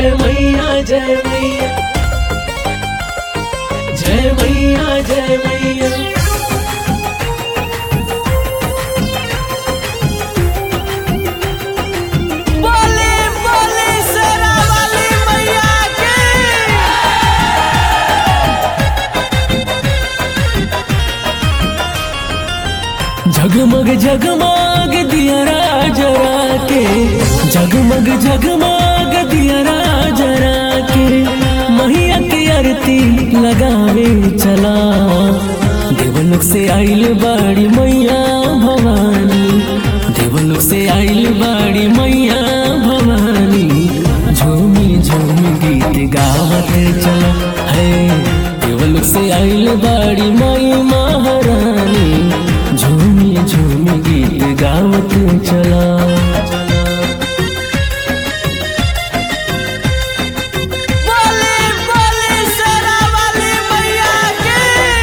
जय मैया जय मैया जय मैया जय मैया। बोली बोली शेरा वाली मैया की। जगमग जगमग दियरा जरा के, जगमग जगमग दियरा जरा के, मैया की आरती लगावे चला। देवलोक से आइल बाड़ी मैया भवानी, देवलोक से आइल बाड़ी मैया भवानी। झूमी झूमी गीत गावत चला है, देवलोक से आइल बाड़ी माई महारानी। झूमी झूमी गीत गावत चला। बोली बोली शेरा वाली मैया की।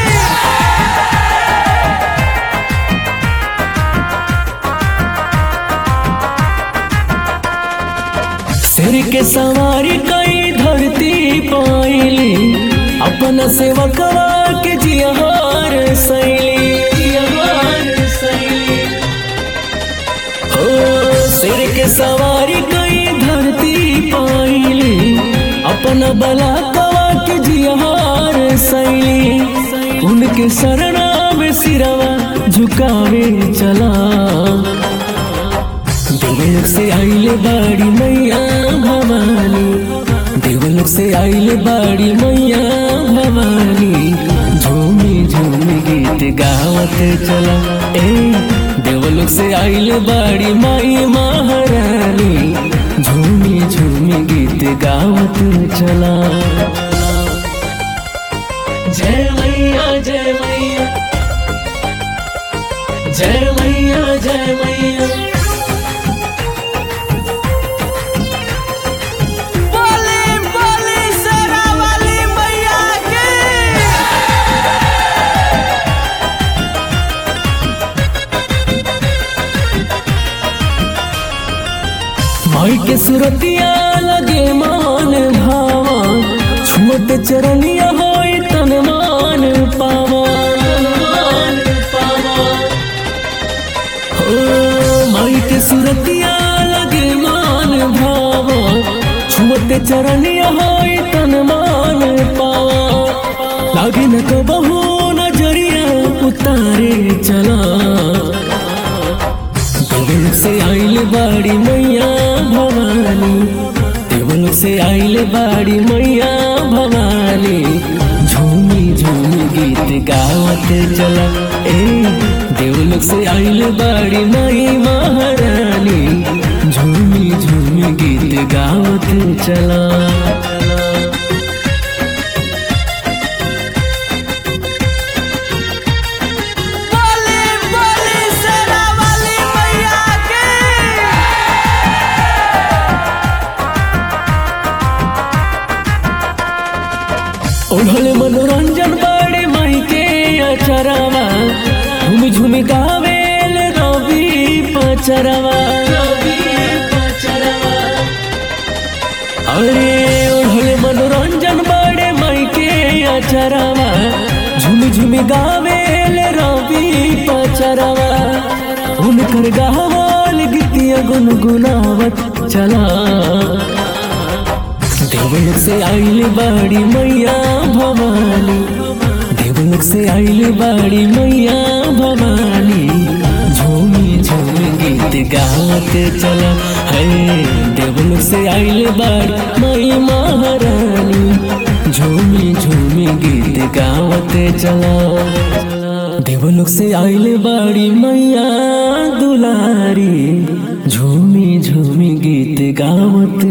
सिर के सवारी कई धरती पाइली, अपना सेवकवा के जियार सैली, जियार सैली। हो सिर के सवारी कई धरती पाइली, अपना बलाकवा के जियार सैली। उनके शरणा में सिरवा झुकावे चला। देवलोक से आइल बाड़ी मैया भवानी, देवलोक से आइल बाड़ी मैया भवानी। झूमी झूमी गीत गावत चला ए, देवलोक से आइल बाड़ी माई महारानी। झूमी झूमी गीत गावत चला। जय मैया जय मैया जय मैया जय मैया। बोली बोली शेरा वाली मैया की। माई के सुरतिया लगे मान भावा, छुअत चरनिया होई तन मान पावा, मान पावा। हो माई के सुरतिया लगे मान भावा, छुअत चरनिया होई तन मान पावा। लागे न तो बहु नजरिया उतारे चला। देवलोक से आइल बाड़ी मैया भवानी, देवलोक से आइल बाड़ी मैया भवानी। झूमी झूमी गीत गावत चला ए, देवलोक से आइल बाड़ी माई महारानी। झूमी झूमी गीत गावत चला। बोली बोली शेरा वाली मैया की। ओढ़ले मनोरंजन बड़े माई के अचरवा, झूम झूम गावेल रवि पचरवा, रवि पचरवा। अरे ओढ़ले मनोरंजन बड़े माई के अचरवा, झूम झूम गावेल रवि पचरवा। उनकर गावल गीतिया गुनगुनावत चला। देवलोक से आइल बाड़ी मैया भवानी, देवलोक से आइल बाड़ी मैया भवानी। झूमी झूमी गीत गावत चला है, देवलोक से आइल बाड़ी माई महारानी। झूमी झूमी गीत गावत चला। देवलोक से आइल बाड़ी मैया दुलारी। झूमी झूमी गीत गावत